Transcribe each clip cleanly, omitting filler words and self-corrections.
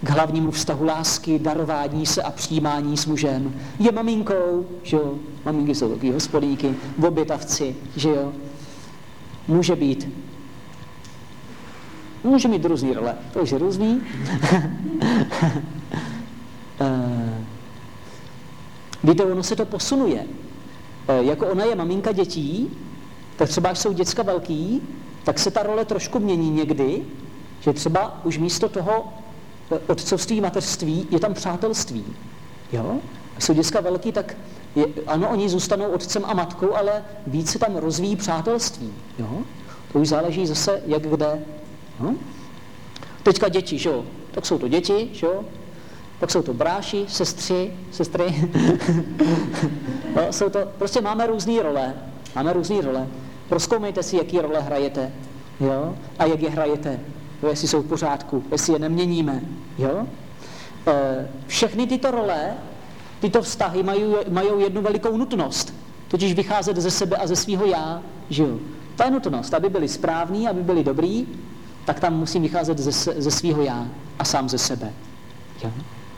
k hlavnímu vztahu lásky, darování se a přijímání s mužem. Je maminkou, že jo, maminky jsou takový hospodýky, obětavci, že jo. Může mít různý role, to už je různý. Víte, ono se to posunuje. Jako ona je maminka dětí, tak třeba až jsou děcka velký, tak se ta role trošku mění někdy, že třeba už místo toho otcovství, mateřství je tam přátelství. Jo? Až jsou děcka velký, tak ano, oni zůstanou otcem a matkou, ale více tam rozvíjí přátelství. Jo? To už záleží zase, jak kde. Jo? Teďka děti, že jo? Tak jsou to děti, že jo? Pak jsou to bráši, sestry. No, jsou to, prostě máme různé role. Prozkoumejte si, jaký role hrajete. Jo? A jak je hrajete. Jo? Jestli jsou v pořádku, jestli je neměníme. Jo? Všechny tyto role, tyto vztahy mají jednu velikou nutnost. Totiž vycházet ze sebe a ze svého já. Že jo? Ta je nutnost, aby byli správní, aby byli dobrý, tak tam musím vycházet ze svého já a sám ze sebe. Jo?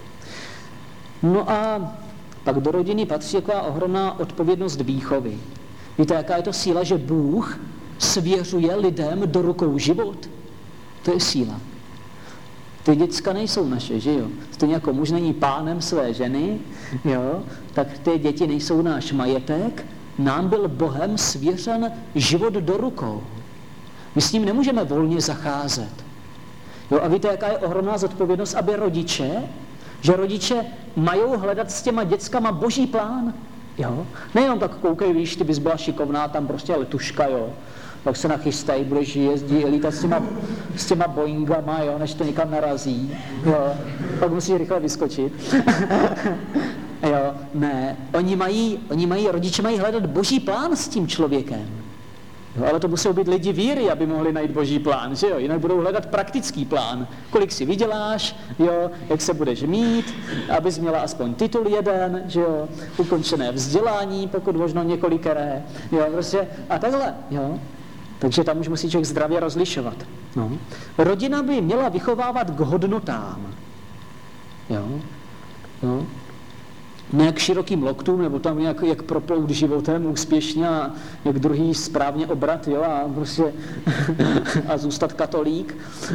No a pak do rodiny patří taková ohromná odpovědnost výchovy. Víte, jaká je to síla, že Bůh svěřuje lidem do rukou život? To je síla. Ty děcka nejsou naše, že jo? Stejně jako muž není pánem své ženy, jo? Tak ty děti nejsou náš majetek, nám byl Bohem svěřen život do rukou. My s ním nemůžeme volně zacházet. Jo? A víte, jaká je ohromná zodpovědnost, aby že rodiče mají hledat s těma dětskama boží plán. Jo? Nejenom tak koukej, víš, ty bys byla šikovná, tam prostě letuška, jo. Tak se nachystej, budeš lítat s těma Boeingama, jo, než to někam narazí. Jo. Pak musíš rychle vyskočit. Jo, ne, rodiče mají hledat boží plán s tím člověkem. Jo, ale to musí být lidi víry, aby mohli najít boží plán, že jo? Jinak budou hledat praktický plán. Kolik si vyděláš, jo? Jak se budeš mít, abys měla aspoň titul jeden, že jo? Ukončené vzdělání, pokud možno několikeré, jo? Prostě a takhle, jo? Takže tam už musí člověk zdravě rozlišovat. No. Rodina by měla vychovávat k hodnotám. Jo? No. Ne k širokým loktům, nebo tam jak proplout životem úspěšně a jak druhý správně obrat, jo, a prostě a zůstat katolík.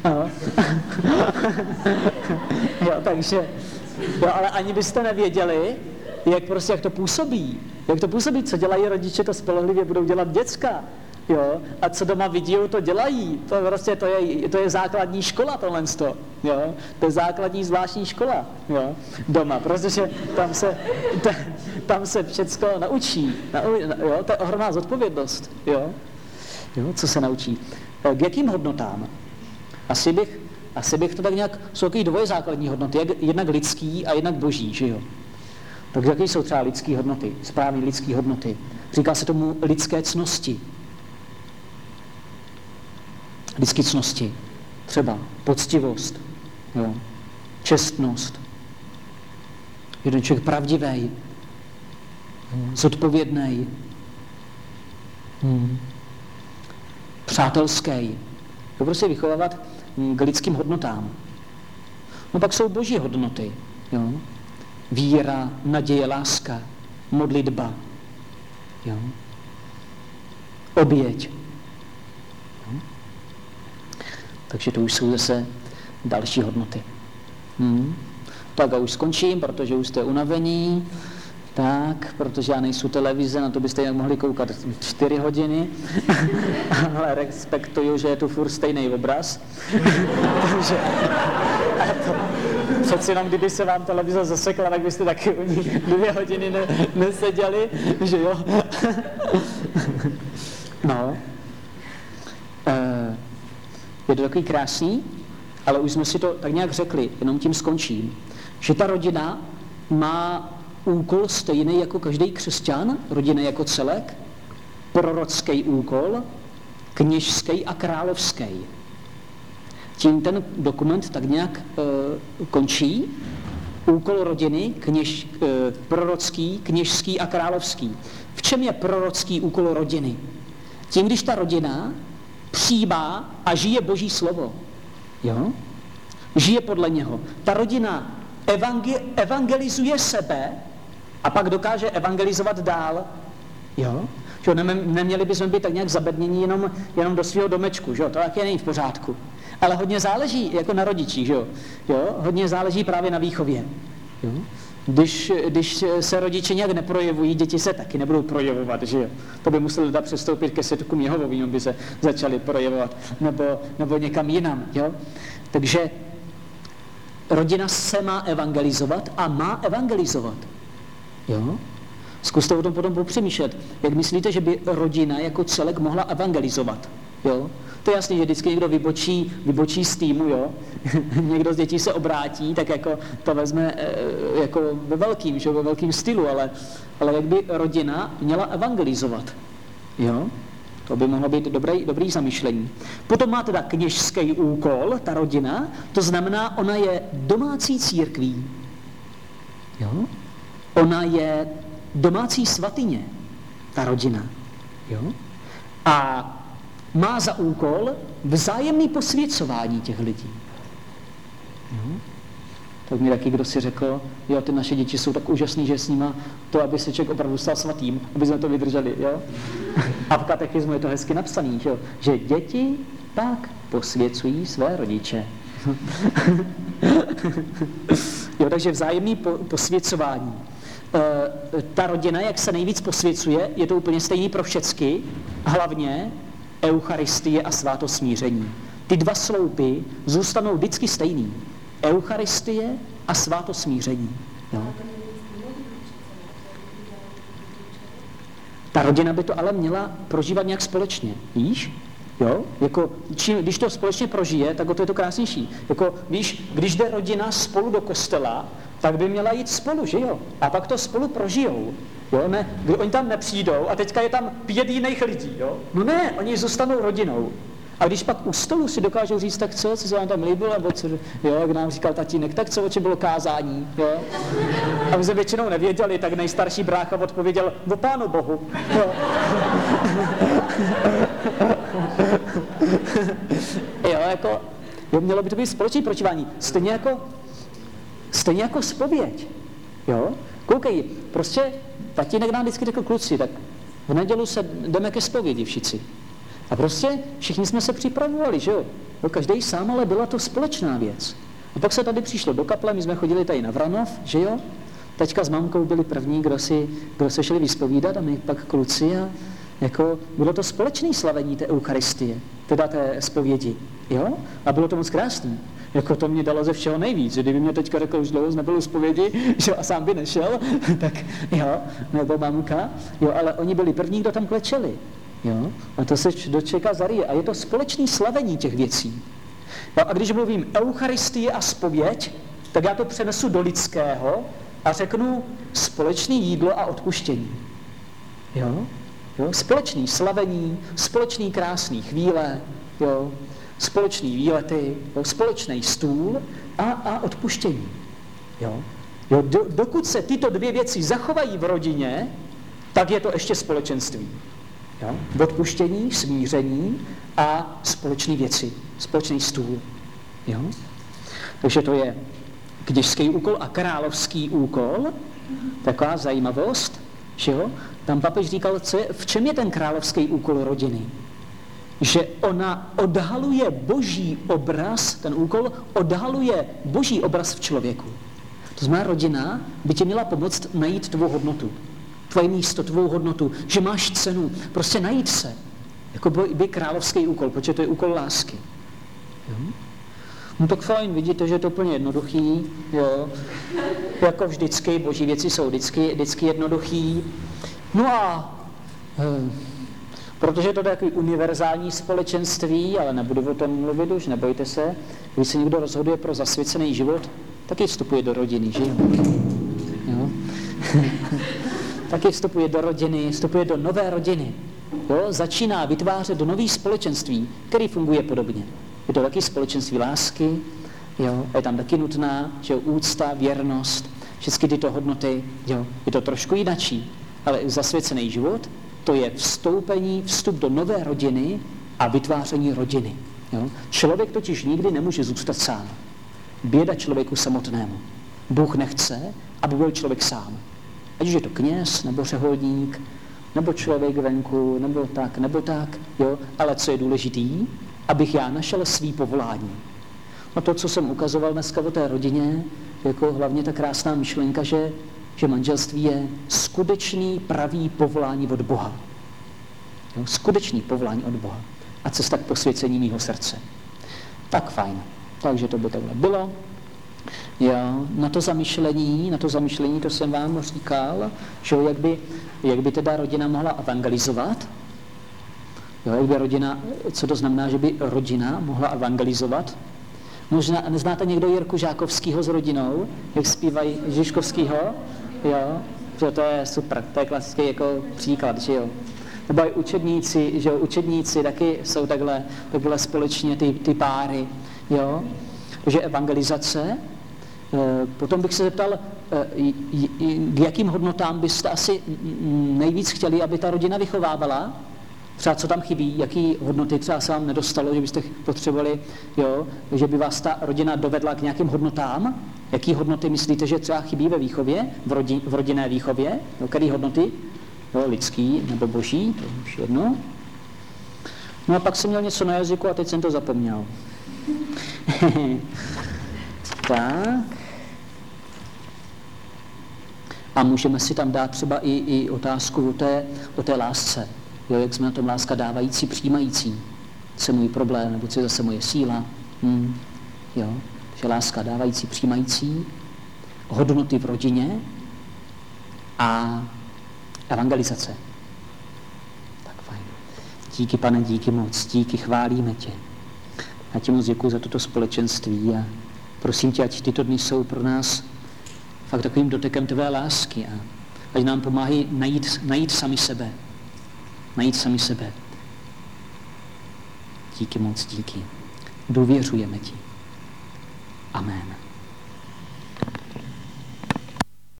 Jo, takže, jo, ale ani byste nevěděli, jak to působí. Jak to působí, co dělají rodiče, to spolehlivě budou dělat děcka. Jo, a co doma vidí, to dělají. To prostě to je základní škola tohle. Jo, to je základní zvláštní škola, jo, doma, protože tam se všecko naučí. Jo, to je ohromná zodpovědnost, jo, co se naučí. K jakým hodnotám? Asi bych to tak nějak, jsou takový dvoje základní hodnoty, jednak lidský a jednak boží, že jo. Tak jaké jsou třeba lidské hodnoty, správné lidské hodnoty? Říká se tomu lidské ctnosti. Lidské ctnosti, třeba poctivost, jo, čestnost, jeden člověk pravdivý, zodpovědný, přátelský. To prostě vychovávat k lidským hodnotám. No pak jsou boží hodnoty, jo. Víra, naděje, láska, modlitba, jo. Oběť. Takže to už jsou zase další hodnoty. Tak a už skončím, protože už jste unavení. Tak, protože já nejsou televize, na to byste jak mohli koukat 4 hodiny. Ale respektuju, že je tu furt stejný obraz. Takže přeci jenom, kdyby se vám televize zasekla, tak byste taky u ní 2 hodiny neseděli, že jo? No. Je to takový krásný, ale už jsme si to tak nějak řekli, jenom tím skončím, že ta rodina má úkol stejný jako každý křesťan, rodina jako celek, prorocký úkol, kněžský a královský. Tím ten dokument tak nějak končí. Úkol rodiny, prorocký, kněžský a královský. V čem je prorocký úkol rodiny? Tím, když ta rodina přijímá a žije Boží slovo. Jo? žije podle něho. Ta rodina evangelizuje sebe a pak dokáže evangelizovat dál. Jo? Že neměli bychom být tak nějak zabednění jenom do svého domečku, že jo? To taky není v pořádku. Ale hodně záleží jako na rodičích, že jo? Jo? Hodně záleží právě na výchově. Jo? Když se rodiče nějak neprojevují, děti se taky nebudou projevovat, že jo? To by museli dát přestoupit ke svědkům Jehovovým, aby se začali projevovat, nebo někam jinam, jo? Takže rodina se má evangelizovat a má evangelizovat, jo? Zkuste o tom potom popřemýšlet. Jak myslíte, že by rodina jako celek mohla evangelizovat, jo? To je jasný, že vždycky někdo vybočí z týmu, jo? Někdo z dětí se obrátí, tak jako to vezme jako ve velkým stylu, ale jak by rodina měla evangelizovat, jo? To by mohlo být dobrý zamyšlení. Potom má teda kněžský úkol, ta rodina, to znamená, ona je domácí církví, jo? Ona je domácí svatyně, ta rodina, jo? A má za úkol vzájemné posvěcování těch lidí. Jo? Tak mi taky kdo si řekl, jo, ty naše děti jsou tak úžasný, že s nima to, aby se člověk opravdu stal svatým, aby jsme to vydrželi, jo? A v katechismu je to hezky napsaný, že děti pak posvěcují své rodiče. Jo, takže vzájemné posvěcování. Ta rodina, jak se nejvíc posvěcuje, je to úplně stejný pro všecky, hlavně Eucharistie a svátosmíření. Ty dva sloupy zůstanou vždycky stejný. Eucharistie a svátosmíření. Jo. Ta rodina by to ale měla prožívat nějak společně, víš? Jo? Jako, když to společně prožije, tak to je to krásnější. Jako, když jde rodina spolu do kostela, tak by měla jít spolu, že jo? A pak to spolu prožijou. Jo, ne, oni tam nepřijdou a teďka je tam 5 jiných lidí, jo? No ne, oni zůstanou rodinou. A když pak u stolu si dokážou říct, tak co se vám tam líbilo, nebo co, jo, jak nám říkal tatínek, tak co, o čem bylo kázání, jo? A my jsme většinou nevěděli, tak nejstarší brácha odpověděl, o Pánu Bohu, jo? Jo, jako, jo, mělo by to být společné prožívání, stejně jako zpověď, jo? Koukej, prostě tatínek nám vždycky řekl, kluci, tak v nedělu se jdeme ke zpovědi všichni. A prostě všichni jsme se připravovali, že jo? No, každý sám, ale byla to společná věc. A pak se tady přišlo do kaple, my jsme chodili tady na Vranov, že jo? Teďka s mamkou byli první, kdo se šli vyspovídat a my pak kluci a jako bylo to společné slavení té Eucharistie, teda té zpovědi, jo? A bylo to moc krásné. Jako to mě dalo ze všeho nejvíc, že kdyby mě teďka řekl, už dlouho nebyl u zpovědi, že a sám by nešel, tak jo, nebo mamka, jo, ale oni byli první, kdo tam klečeli. Jo? A to se dočeká zaryje. A je to společné slavení těch věcí. No a když mluvím Eucharistie a zpověď, tak já to přenesu do lidského a řeknu společné jídlo a odpuštění. Jo? Jo? Společné slavení, společné krásné chvíle, jo? Společné výlety, jo? Společný stůl a odpuštění. Jo? Jo? Dokud se tyto dvě věci zachovají v rodině, tak je to ještě společenství. Jo? Odpuštění, smíření a společné věci, společný stůl. Jo? Takže to je kněžský úkol a královský úkol. Taková zajímavost, že jo? Tam papež říkal, v čem je ten královský úkol rodiny? Že ona odhaluje boží obraz, ten úkol odhaluje boží obraz v člověku. To znamená, rodina by ti měla pomoct najít tvou hodnotu. Tvoje místo, tvou hodnotu, že máš cenu, prostě najít se. Jako by královský úkol, protože to je úkol lásky. Jo? No tak fajn, vidíte, že je to úplně jednoduchý, jo. Jako vždycky, boží věci jsou vždycky jednoduchý. No a protože to je takový univerzální společenství, ale nebudu o tom mluvit už, nebojte se, když se někdo rozhoduje pro zasvěcený život, taky vstupuje do rodiny, že jo? Jo? Taky vstupuje do rodiny, vstupuje do nové rodiny. Jo? Začíná vytvářet nový společenství, který funguje podobně. Je to taky společenství lásky, jo? A je tam taky nutná, že jo, úcta, věrnost, všechny tyto hodnoty, jo? Je to trošku jinačí, ale zasvěcený život, to je vstup do nové rodiny a vytváření rodiny. Jo? Člověk totiž nikdy nemůže zůstat sám. Běda člověku samotnému. Bůh nechce, aby byl člověk sám. Ať už je to kněz, nebo řeholník, nebo člověk venku, nebo tak, jo. Ale co je důležitý, abych já našel svý povolání. No to, co jsem ukazoval dneska o té rodině, jako hlavně ta krásná myšlenka, že manželství je skutečný pravý povolání od Boha. Jo, skutečný povolání od Boha. A cesta k posvěcení mýho srdce. Tak fajn. Takže to by takhle bylo. Jo, na to zamyšlení, to jsem vám říkal, že jak by teda rodina mohla evangelizovat. Jo, jak by rodina, co to znamená, že by rodina mohla evangelizovat. Možná, neznáte někdo Jirku Žákovskýho s rodinou, jak zpívají Žižkovskýho? Jo, že to je super, to je klasický jako příklad, že jo. Nebo i učedníci, že jo, učedníci taky jsou takhle společně ty páry, jo. Takže evangelizace. Potom bych se zeptal, k jakým hodnotám byste asi nejvíc chtěli, aby ta rodina vychovávala? Třeba co tam chybí, jaký hodnoty třeba se vám nedostalo, že byste potřebovali, jo, že by vás ta rodina dovedla k nějakým hodnotám? Jaký hodnoty myslíte, že třeba chybí ve výchově, v rodinné výchově? No, které hodnoty? Jo, lidský nebo boží, to už jedno. No a pak jsem měl něco na jazyku a teď jsem to zapomněl. Tak. A můžeme si tam dát třeba i otázku o té lásce. Jo, jak jsme na tom láska dávající, přijímající. Co je můj problém, nebo co je zase moje síla. Jo, takže láska dávající, přijímající, hodnoty v rodině a evangelizace. Tak fajn. Díky, Pane, díky moc, díky, chválíme tě. Já ti moc děkuji za toto společenství a prosím tě, ať tyto dny jsou pro nás fakt takovým dotekem tvé lásky a ať nám pomáhají najít sami sebe. Najít sami sebe. Díky moc, díky. Důvěřujeme ti. Amen.